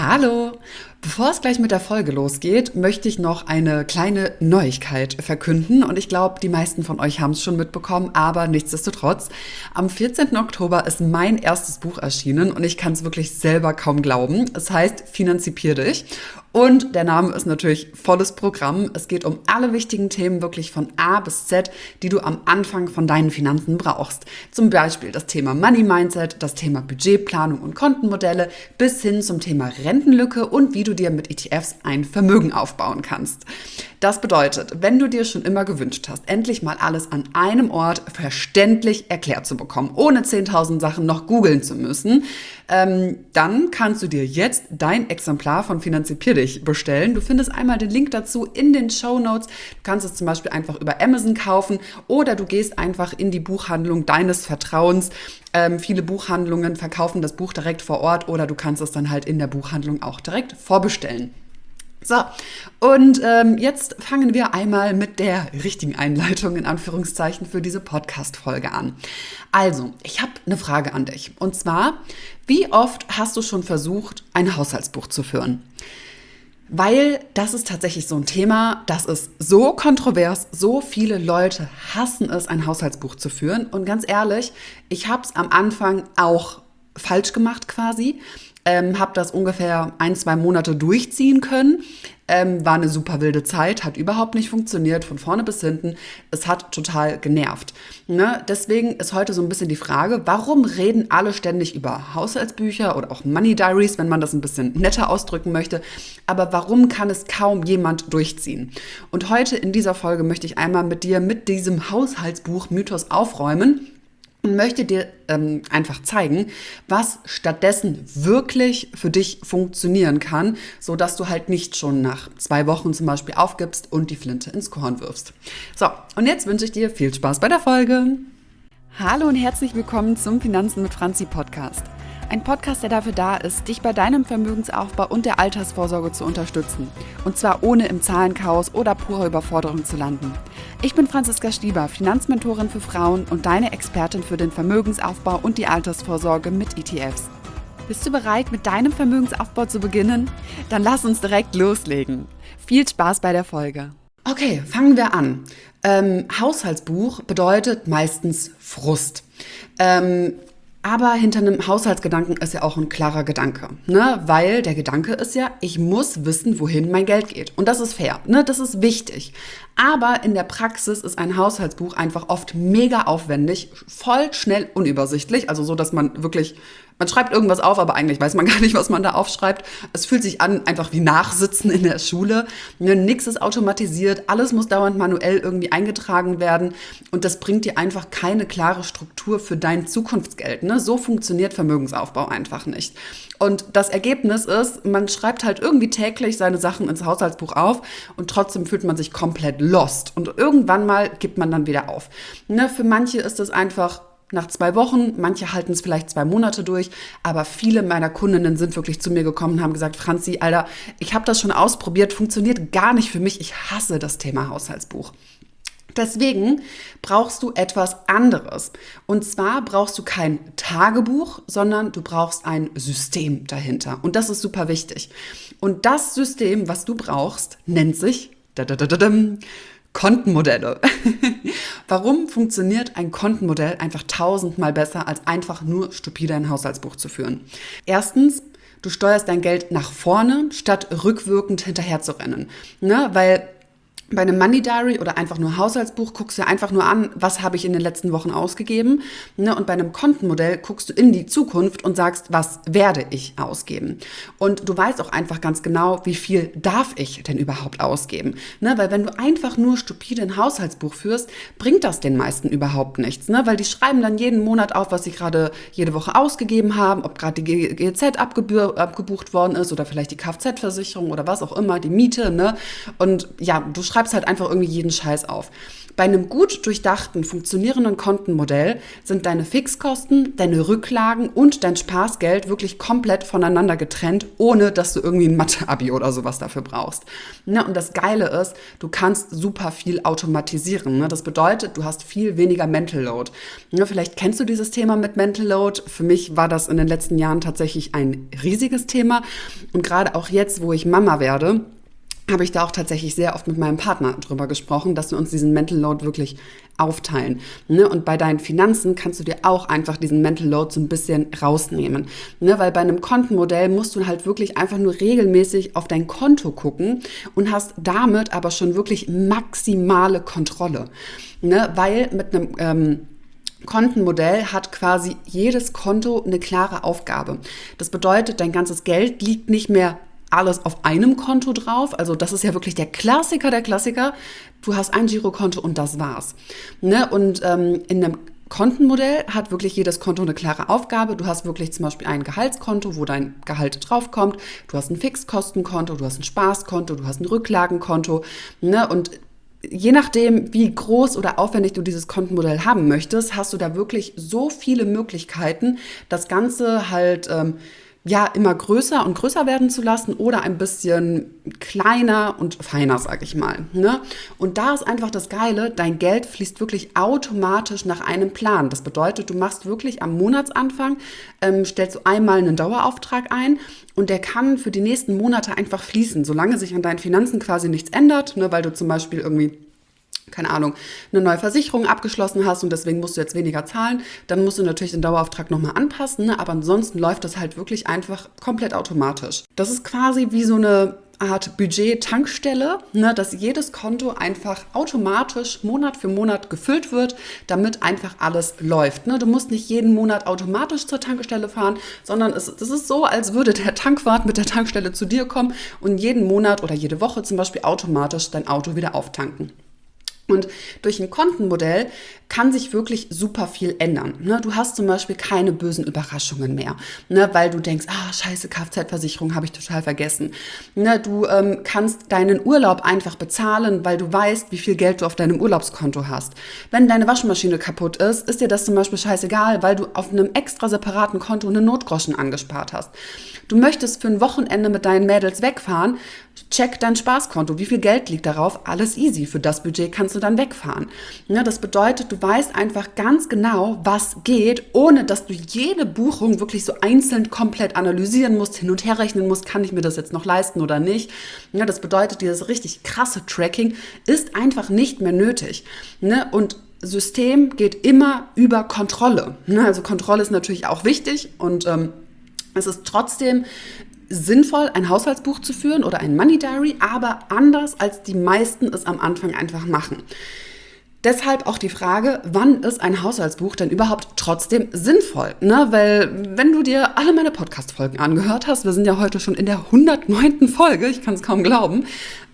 Hallo! Bevor es gleich mit der Folge losgeht, möchte ich noch eine kleine Neuigkeit verkünden. Und ich glaube, die meisten von euch haben es schon mitbekommen, aber nichtsdestotrotz. Am 14. Oktober ist mein erstes Buch erschienen und ich kann es wirklich selber kaum glauben. Es heißt Finanzipier dich. Und der Name ist natürlich volles Programm. Es geht um alle wichtigen Themen wirklich von A bis Z, die du am Anfang von deinen Finanzen brauchst. Zum Beispiel das Thema Money Mindset, das Thema Budgetplanung und Kontenmodelle bis hin zum Thema Rentenlücke und wie du dir mit ETFs ein Vermögen aufbauen kannst. Das bedeutet, wenn du dir schon immer gewünscht hast, endlich mal alles an einem Ort verständlich erklärt zu bekommen, ohne 10.000 Sachen noch googeln zu müssen, dann kannst du dir jetzt dein Exemplar von Finanzipier dich bestellen. Du findest einmal den Link dazu in den Shownotes. Du kannst es zum Beispiel einfach über Amazon kaufen oder du gehst einfach in die Buchhandlung deines Vertrauens. Viele Buchhandlungen verkaufen das Buch direkt vor Ort oder du kannst es dann halt in der Buchhandlung auch direkt vorbestellen. So, und jetzt fangen wir einmal mit der richtigen Einleitung in Anführungszeichen für diese Podcast-Folge an. Also, ich habe eine Frage an dich. Und zwar, wie oft hast du schon versucht, ein Haushaltsbuch zu führen? Weil das ist tatsächlich so ein Thema, das ist so kontrovers, so viele Leute hassen es, ein Haushaltsbuch zu führen. Und ganz ehrlich, ich habe es am Anfang auch falsch gemacht quasi. Habe das ungefähr 1-2 Monate durchziehen können. War eine super wilde Zeit, hat überhaupt nicht funktioniert, von vorne bis hinten. Es hat total genervt. Ne? Deswegen ist heute so ein bisschen die Frage, warum reden alle ständig über Haushaltsbücher oder auch Money Diaries, wenn man das ein bisschen netter ausdrücken möchte. Aber warum kann es kaum jemand durchziehen? Und heute in dieser Folge möchte ich einmal mit dir mit diesem Haushaltsbuch-Mythos aufräumen und möchte dir einfach zeigen, was stattdessen wirklich für dich funktionieren kann, sodass du halt nicht schon nach 2 Wochen zum Beispiel aufgibst und die Flinte ins Korn wirfst. So, und jetzt wünsche ich dir viel Spaß bei der Folge. Hallo und herzlich willkommen zum Finanzen mit Franzi Podcast. Ein Podcast, der dafür da ist, dich bei deinem Vermögensaufbau und der Altersvorsorge zu unterstützen. Und zwar ohne im Zahlenchaos oder purer Überforderung zu landen. Ich bin Franziska Stieber, Finanzmentorin für Frauen und deine Expertin für den Vermögensaufbau und die Altersvorsorge mit ETFs. Bist du bereit, mit deinem Vermögensaufbau zu beginnen? Dann lass uns direkt loslegen. Viel Spaß bei der Folge. Okay, fangen wir an. Haushaltsbuch bedeutet meistens Frust. Aber hinter einem Haushaltsgedanken ist ja auch ein klarer Gedanke, ne? Weil der Gedanke ist ja, ich muss wissen, wohin mein Geld geht. Und das ist fair, ne? Das ist wichtig. Aber in der Praxis ist ein Haushaltsbuch einfach oft mega aufwendig, voll schnell unübersichtlich. Also so, dass man wirklich, man schreibt irgendwas auf, aber eigentlich weiß man gar nicht, was man da aufschreibt. Es fühlt sich an, einfach wie Nachsitzen in der Schule. Ne? Nichts ist automatisiert, alles muss dauernd manuell irgendwie eingetragen werden. Und das bringt dir einfach keine klare Struktur für dein Zukunftsgeld. Ne? So funktioniert Vermögensaufbau einfach nicht. Und das Ergebnis ist, man schreibt halt irgendwie täglich seine Sachen ins Haushaltsbuch auf und trotzdem fühlt man sich komplett lost. Und irgendwann mal gibt man dann wieder auf. Ne? Für manche ist es einfach nach 2 Wochen, manche halten es vielleicht 2 Monate durch, aber viele meiner Kundinnen sind wirklich zu mir gekommen und haben gesagt, Franzi, Alter, ich habe das schon ausprobiert, funktioniert gar nicht für mich, ich hasse das Thema Haushaltsbuch. Deswegen brauchst du etwas anderes. Und zwar brauchst du kein Tagebuch, sondern du brauchst ein System dahinter. Und das ist super wichtig. Und das System, was du brauchst, nennt sich Kontenmodelle. Warum funktioniert ein Kontenmodell einfach 1000-mal besser, als einfach nur stupide ein Haushaltsbuch zu führen? Erstens, du steuerst dein Geld nach vorne, statt rückwirkend hinterher zu rennen. Ne? Weil bei einem Money Diary oder einfach nur Haushaltsbuch guckst du einfach nur an, was habe ich in den letzten Wochen ausgegeben. Ne? Und bei einem Kontenmodell guckst du in die Zukunft und sagst, was werde ich ausgeben. Und du weißt auch einfach ganz genau, wie viel darf ich denn überhaupt ausgeben. Ne? Weil wenn du einfach nur stupide ein Haushaltsbuch führst, bringt das den meisten überhaupt nichts. Ne? Weil die schreiben dann jeden Monat auf, was sie gerade jede Woche ausgegeben haben, ob gerade die GEZ abgebucht worden ist oder vielleicht die Kfz-Versicherung oder was auch immer, die Miete. Ne? Und ja, du schreibst schreibst halt einfach irgendwie jeden Scheiß auf. Bei einem gut durchdachten, funktionierenden Kontenmodell sind deine Fixkosten, deine Rücklagen und dein Spaßgeld wirklich komplett voneinander getrennt, ohne dass du irgendwie ein Mathe-Abi oder sowas dafür brauchst. Ne? Und das Geile ist, du kannst super viel automatisieren. Ne? Das bedeutet, du hast viel weniger Mental Load. Ne? Vielleicht kennst du dieses Thema mit Mental Load. Für mich war das in den letzten Jahren tatsächlich ein riesiges Thema. Und gerade auch jetzt, wo ich Mama werde, habe ich da auch tatsächlich sehr oft mit meinem Partner drüber gesprochen, dass wir uns diesen Mental Load wirklich aufteilen. Ne? Und bei deinen Finanzen kannst du dir auch einfach diesen Mental Load so ein bisschen rausnehmen. Ne? Weil bei einem Kontenmodell musst du halt wirklich einfach nur regelmäßig auf dein Konto gucken und hast damit aber schon wirklich maximale Kontrolle. Ne? Weil mit einem Kontenmodell hat quasi jedes Konto eine klare Aufgabe. Das bedeutet, dein ganzes Geld liegt nicht mehr alles auf einem Konto drauf. Also das ist ja wirklich der Klassiker der Klassiker. Du hast ein Girokonto und das war's. Ne? Und in einem Kontenmodell hat wirklich jedes Konto eine klare Aufgabe. Du hast wirklich zum Beispiel ein Gehaltskonto, wo dein Gehalt draufkommt. Du hast ein Fixkostenkonto, du hast ein Spaßkonto, du hast ein Rücklagenkonto. Ne? Und je nachdem, wie groß oder aufwendig du dieses Kontenmodell haben möchtest, hast du da wirklich so viele Möglichkeiten, das Ganze halt immer größer und größer werden zu lassen oder ein bisschen kleiner und feiner, sag ich mal. Ne? Und da ist einfach das Geile, dein Geld fließt wirklich automatisch nach einem Plan. Das bedeutet, du machst wirklich am Monatsanfang, stellst du einmal einen Dauerauftrag ein und der kann für die nächsten Monate einfach fließen, solange sich an deinen Finanzen quasi nichts ändert, ne? Weil du zum Beispiel irgendwie keine Ahnung, eine neue Versicherung abgeschlossen hast und deswegen musst du jetzt weniger zahlen, dann musst du natürlich den Dauerauftrag nochmal anpassen, ne? Aber ansonsten läuft das halt wirklich einfach komplett automatisch. Das ist quasi wie so eine Art Budget-Tankstelle, ne? Dass jedes Konto einfach automatisch Monat für Monat gefüllt wird, damit einfach alles läuft. Ne? Du musst nicht jeden Monat automatisch zur Tankstelle fahren, sondern das ist so, als würde der Tankwart mit der Tankstelle zu dir kommen und jeden Monat oder jede Woche zum Beispiel automatisch dein Auto wieder auftanken. Und durch ein Kontenmodell kann sich wirklich super viel ändern. Ne? Du hast zum Beispiel keine bösen Überraschungen mehr, ne? Weil du denkst, scheiße, Kfz-Versicherung habe ich total vergessen. Ne? Du kannst deinen Urlaub einfach bezahlen, weil du weißt, wie viel Geld du auf deinem Urlaubskonto hast. Wenn deine Waschmaschine kaputt ist dir das zum Beispiel scheißegal, weil du auf einem extra separaten Konto einen Notgroschen angespart hast. Du möchtest für ein Wochenende mit deinen Mädels wegfahren, check dein Spaßkonto. Wie viel Geld liegt darauf? Alles easy. Für das Budget kannst du dann wegfahren. Ja, das bedeutet, du weißt einfach ganz genau, was geht, ohne dass du jede Buchung wirklich so einzeln komplett analysieren musst, hin und her rechnen musst, kann ich mir das jetzt noch leisten oder nicht. Ja, das bedeutet, dieses richtig krasse Tracking ist einfach nicht mehr nötig. Ne? Und System geht immer über Kontrolle. Ne? Also Kontrolle ist natürlich auch wichtig und es ist trotzdem sinnvoll, ein Haushaltsbuch zu führen oder ein Money Diary, aber anders als die meisten es am Anfang einfach machen. Deshalb auch die Frage, wann ist ein Haushaltsbuch denn überhaupt trotzdem sinnvoll? Ne? Weil wenn du dir alle meine Podcast-Folgen angehört hast, wir sind ja heute schon in der 109. Folge, ich kann es kaum glauben,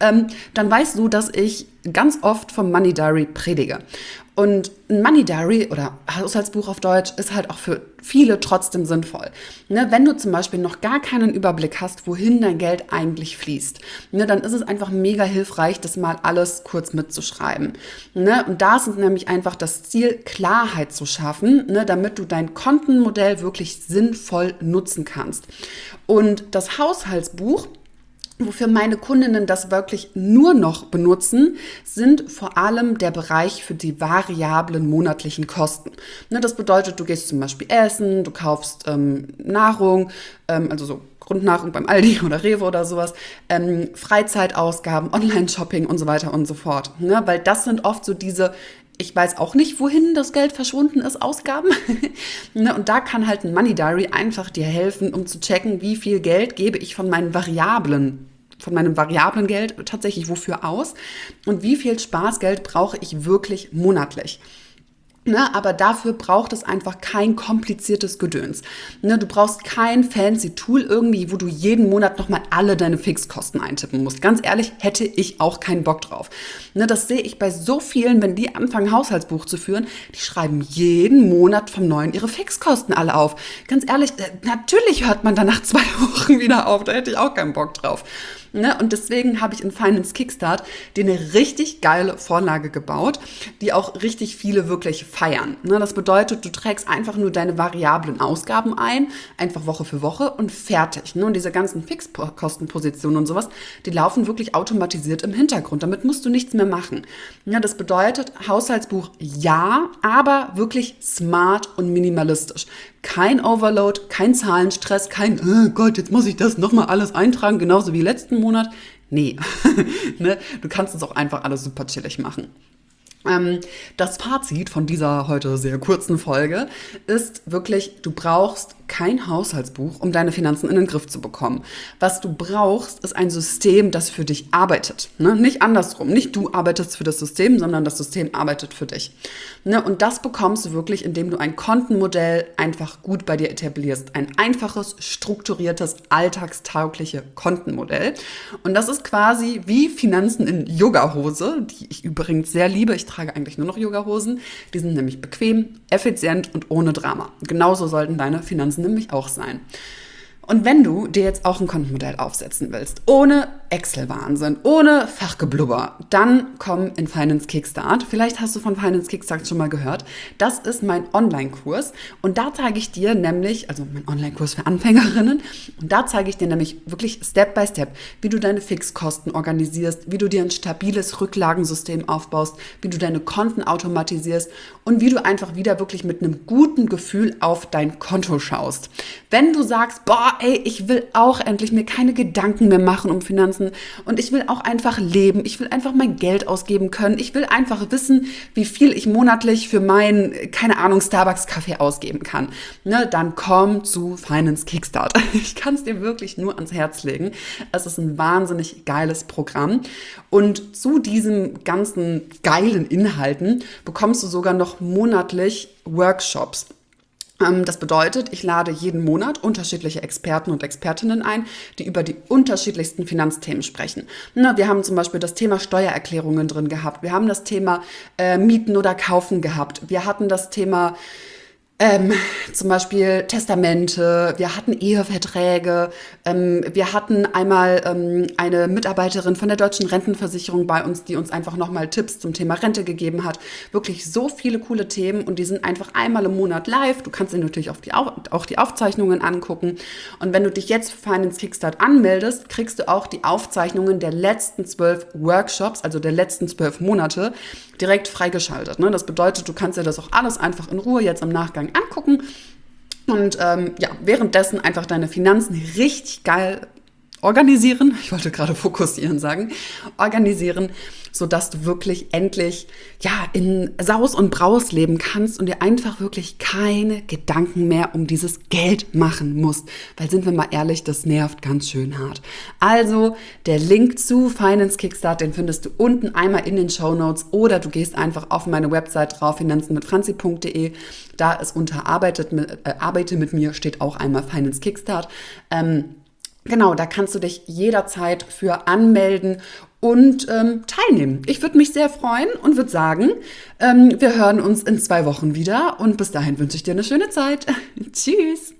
dann weißt du, dass ich ganz oft vom Money Diary predige. Und ein Money Diary oder Haushaltsbuch auf Deutsch ist halt auch für viele trotzdem sinnvoll. Ne, wenn du zum Beispiel noch gar keinen Überblick hast, wohin dein Geld eigentlich fließt, ne, dann ist es einfach mega hilfreich, das mal alles kurz mitzuschreiben. Ne, und da ist es nämlich einfach das Ziel, Klarheit zu schaffen, ne, damit du dein Kontenmodell wirklich sinnvoll nutzen kannst. Und das Haushaltsbuch, wofür meine Kundinnen das wirklich nur noch benutzen, sind vor allem der Bereich für die variablen monatlichen Kosten. Ne, das bedeutet, du gehst zum Beispiel essen, du kaufst Nahrung, also so Grundnahrung beim Aldi oder Rewe oder sowas, Freizeitausgaben, Online-Shopping und so weiter und so fort. Ne, weil das sind oft so diese, ich weiß auch nicht, wohin das Geld verschwunden ist, Ausgaben. Ne, und da kann halt ein Money Diary einfach dir helfen, um zu checken, wie viel Geld gebe ich von meinem variablen Geld tatsächlich wofür aus und wie viel Spaßgeld brauche ich wirklich monatlich. Ne, aber dafür braucht es einfach kein kompliziertes Gedöns. Ne, du brauchst kein fancy Tool irgendwie, wo du jeden Monat nochmal alle deine Fixkosten eintippen musst. Ganz ehrlich, hätte ich auch keinen Bock drauf. Ne, das sehe ich bei so vielen, wenn die anfangen, Haushaltsbuch zu führen, die schreiben jeden Monat vom Neuen ihre Fixkosten alle auf. Ganz ehrlich, natürlich hört man dann nach 2 Wochen wieder auf, da hätte ich auch keinen Bock drauf. Ne? Und deswegen habe ich in Finance Kickstart dir eine richtig geile Vorlage gebaut, die auch richtig viele wirklich feiern. Ne? Das bedeutet, du trägst einfach nur deine variablen Ausgaben ein, einfach Woche für Woche und fertig. Ne? Und diese ganzen Fixkostenpositionen und sowas, die laufen wirklich automatisiert im Hintergrund. Damit musst du nichts mehr machen. Ja, das bedeutet, Haushaltsbuch ja, aber wirklich smart und minimalistisch. Kein Overload, kein Zahlenstress, kein, oh Gott, jetzt muss ich das nochmal alles eintragen, genauso wie letzten Monat. Nee, ne? Du kannst es auch einfach alles super chillig machen. Das Fazit von dieser heute sehr kurzen Folge ist wirklich, du brauchst kein Haushaltsbuch, um deine Finanzen in den Griff zu bekommen. Was du brauchst, ist ein System, das für dich arbeitet. Ne? Nicht andersrum. Nicht du arbeitest für das System, sondern das System arbeitet für dich. Ne? Und das bekommst du wirklich, indem du ein Kontenmodell einfach gut bei dir etablierst. Ein einfaches, strukturiertes, alltagstaugliches Kontenmodell. Und das ist quasi wie Finanzen in Yogahose, die ich übrigens sehr liebe. Ich trage eigentlich nur noch Yogahosen. Die sind nämlich bequem, effizient und ohne Drama. Genauso sollten deine Finanzen nämlich auch sein. Und wenn du dir jetzt auch ein Kontenmodell aufsetzen willst, ohne Excel-Wahnsinn, ohne Fachgeblubber, dann komm in Finance Kickstart. Vielleicht hast du von Finance Kickstart schon mal gehört. Das ist mein Online-Kurs und da zeige ich dir nämlich, also mein Online-Kurs für Anfängerinnen, und da zeige ich dir nämlich wirklich Step by Step, wie du deine Fixkosten organisierst, wie du dir ein stabiles Rücklagensystem aufbaust, wie du deine Konten automatisierst und wie du einfach wieder wirklich mit einem guten Gefühl auf dein Konto schaust. Wenn du sagst, boah, ey, ich will auch endlich mir keine Gedanken mehr machen um Finanzen und ich will auch einfach leben, ich will einfach mein Geld ausgeben können, ich will einfach wissen, wie viel ich monatlich für meinen, keine Ahnung, Starbucks-Kaffee ausgeben kann, ne, dann komm zu Finance Kickstart. Ich kann es dir wirklich nur ans Herz legen. Es ist ein wahnsinnig geiles Programm und zu diesen ganzen geilen Inhalten bekommst du sogar noch monatlich Workshops. Das bedeutet, ich lade jeden Monat unterschiedliche Experten und Expertinnen ein, die über die unterschiedlichsten Finanzthemen sprechen. Wir haben zum Beispiel das Thema Steuererklärungen drin gehabt. Wir haben das Thema Mieten oder Kaufen gehabt. Wir hatten das Thema zum Beispiel Testamente, wir hatten Eheverträge, wir hatten einmal eine Mitarbeiterin von der Deutschen Rentenversicherung bei uns, die uns einfach nochmal Tipps zum Thema Rente gegeben hat. Wirklich so viele coole Themen und die sind einfach einmal im Monat live. Du kannst dir natürlich auch die Aufzeichnungen angucken. Und wenn du dich jetzt für Finance Kickstart anmeldest, kriegst du auch die Aufzeichnungen der letzten 12 Workshops, also der letzten 12 Monate, direkt freigeschaltet. Ne? Das bedeutet, du kannst dir das auch alles einfach in Ruhe jetzt im Nachgang angucken und währenddessen einfach deine Finanzen richtig geil organisieren, ich wollte gerade fokussieren sagen, organisieren, sodass du wirklich endlich in Saus und Braus leben kannst und dir einfach wirklich keine Gedanken mehr um dieses Geld machen musst. Weil, sind wir mal ehrlich, das nervt ganz schön hart. Also, der Link zu Finance Kickstart, den findest du unten einmal in den Shownotes oder du gehst einfach auf meine Website drauf, finanzenmitfranzi.de. Da ist unter Arbeite mit mir, steht auch einmal Finance Kickstart. Genau, da kannst du dich jederzeit für anmelden und teilnehmen. Ich würde mich sehr freuen und würde sagen, wir hören uns in 2 Wochen wieder und bis dahin wünsche ich dir eine schöne Zeit. Tschüss!